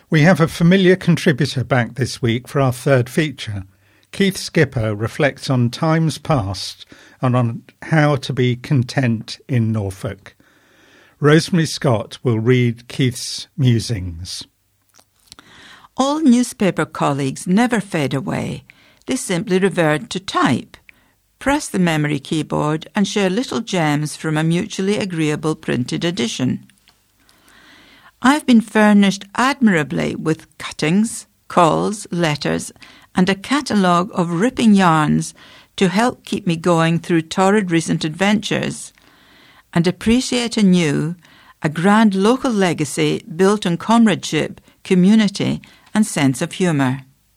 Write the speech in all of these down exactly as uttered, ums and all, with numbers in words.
We have a familiar contributor back this week for our third feature. Keith Skipper reflects on times past and on how to be content in Norfolk. Rosemary Scott will read Keith's musings. All newspaper colleagues never fade away. They simply revert to type, press the memory keyboard and share little gems from a mutually agreeable printed edition. I've been furnished admirably with cuttings, calls, letters, and a catalogue of ripping yarns to help keep me going through torrid recent adventures, and appreciate anew a grand local legacy built on comradeship, community, and sense of humour.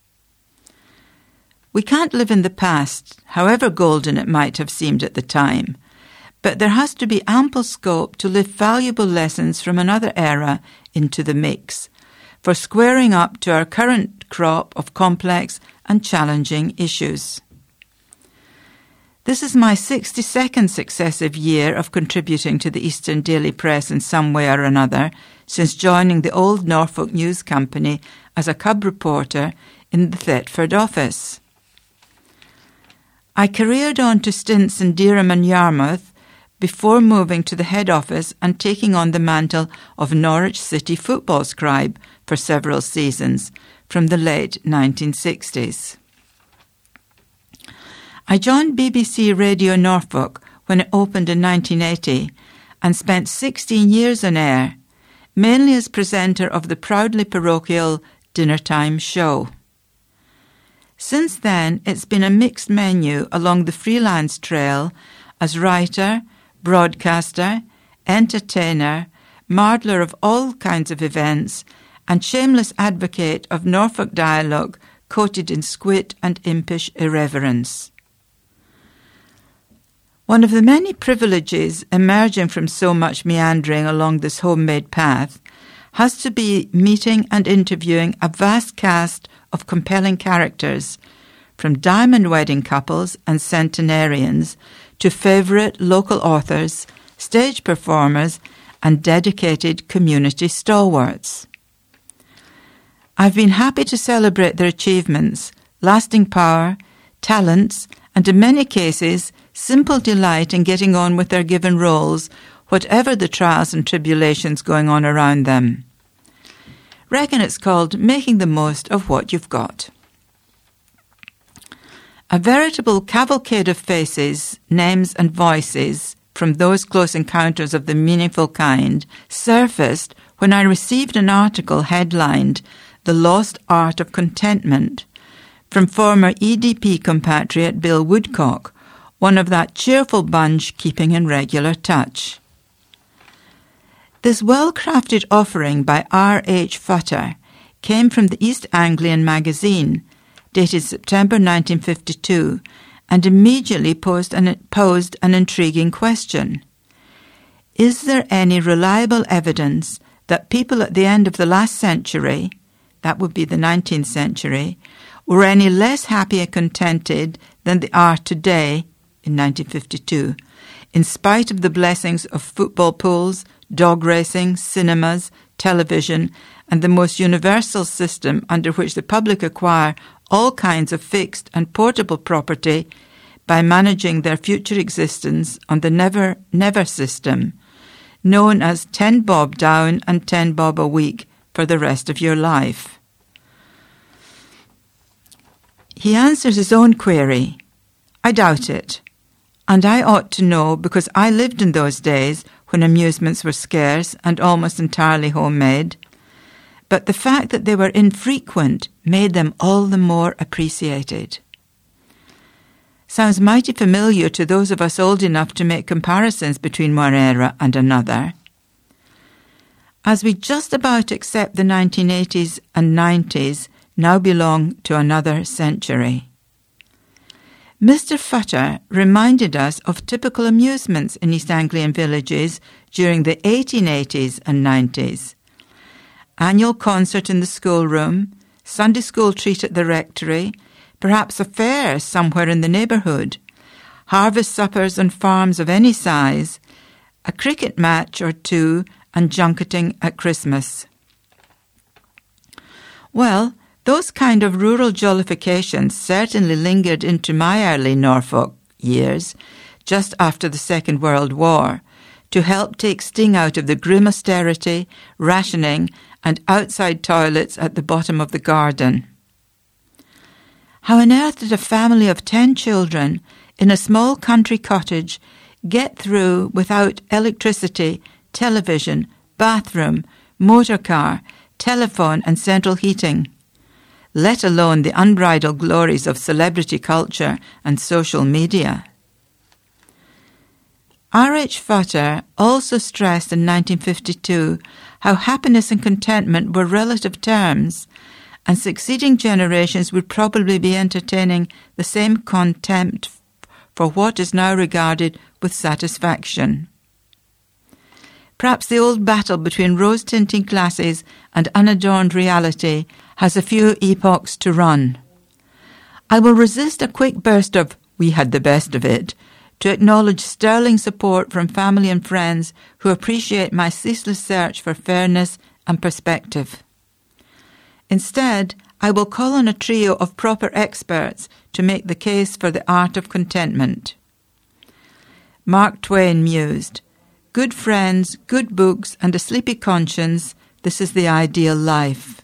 We can't live in the past, however golden it might have seemed at the time, but there has to be ample scope to lift valuable lessons from another era into the mix, for squaring up to our current crop of complex and challenging issues. This is my sixty-second successive year of contributing to the Eastern Daily Press in some way or another since joining the old Norfolk News Company as a cub reporter in the Thetford office. I careered on to stints in Dereham and Yarmouth before moving to the head office and taking on the mantle of Norwich City football scribe for several seasons from the late nineteen sixties. I joined B B C Radio Norfolk when it opened in nineteen eighty and spent sixteen years on air, mainly as presenter of the proudly parochial Dinner Time show. Since then, it's been a mixed menu along the freelance trail as writer, broadcaster, entertainer, mardler of all kinds of events, and shameless advocate of Norfolk dialogue coated in squit and impish irreverence. One of the many privileges emerging from so much meandering along this homemade path has to be meeting and interviewing a vast cast of compelling characters, from diamond wedding couples and centenarians to favourite local authors, stage performers, and dedicated community stalwarts. I've been happy to celebrate their achievements, lasting power, talents, and in many cases, simple delight in getting on with their given roles, whatever the trials and tribulations going on around them. Reckon it's called making the most of what you've got. A veritable cavalcade of faces, names and voices from those close encounters of the meaningful kind surfaced when I received an article headlined The Lost Art of Contentment from former E D P compatriot Bill Woodcock, one of that cheerful bunch keeping in regular touch. This well-crafted offering by R H Futter came from the East Anglian magazine, dated September nineteen fifty-two, and immediately posed an, posed an intriguing question. Is there any reliable evidence that people at the end of the last century, that would be the nineteenth century, were any less happy and contented than they are today in nineteen fifty-two, in spite of the blessings of football pools, dog racing, cinemas, television, and the most universal system under which the public acquire all kinds of fixed and portable property by managing their future existence on the never, never system, known as ten bob down and ten bob a week for the rest of your life. He answers his own query. I doubt it. And I ought to know because I lived in those days when amusements were scarce and almost entirely homemade. But the fact that they were infrequent made them all the more appreciated. Sounds mighty familiar to those of us old enough to make comparisons between one era and another. As we just about accept the nineteen eighties and nineties now belong to another century. Mister Futter reminded us of typical amusements in East Anglian villages during the eighteen eighties and nineties. Annual concert in the schoolroom, Sunday school treat at the rectory, perhaps a fair somewhere in the neighbourhood, harvest suppers on farms of any size, a cricket match or two, and junketing at Christmas. Well, those kind of rural jollifications certainly lingered into my early Norfolk years, just after the Second World War, to help take sting out of the grim austerity, rationing, and outside toilets at the bottom of the garden. How on earth did a family of ten children in a small country cottage get through without electricity, television, bathroom, motor car, telephone and central heating, let alone the unbridled glories of celebrity culture and social media? R H Futter also stressed in nineteen fifty-two how happiness and contentment were relative terms, and succeeding generations would probably be entertaining the same contempt for what is now regarded with satisfaction. Perhaps the old battle between rose-tinting classes and unadorned reality has a few epochs to run. I will resist a quick burst of "we had the best of it" to acknowledge sterling support from family and friends who appreciate my ceaseless search for fairness and perspective. Instead, I will call on a trio of proper experts to make the case for the art of contentment. Mark Twain mused, "Good friends, good books, and a sleepy conscience, this is the ideal life."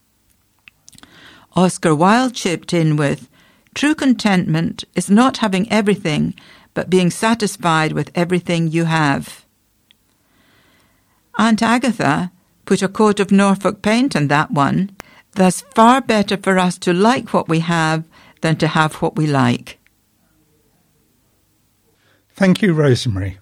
Oscar Wilde chipped in with, "True contentment is not having everything, but being satisfied with everything you have." Aunt Agatha put a coat of Norfolk paint on that one. Thus far better for us to like what we have than to have what we like. Thank you, Rosemary.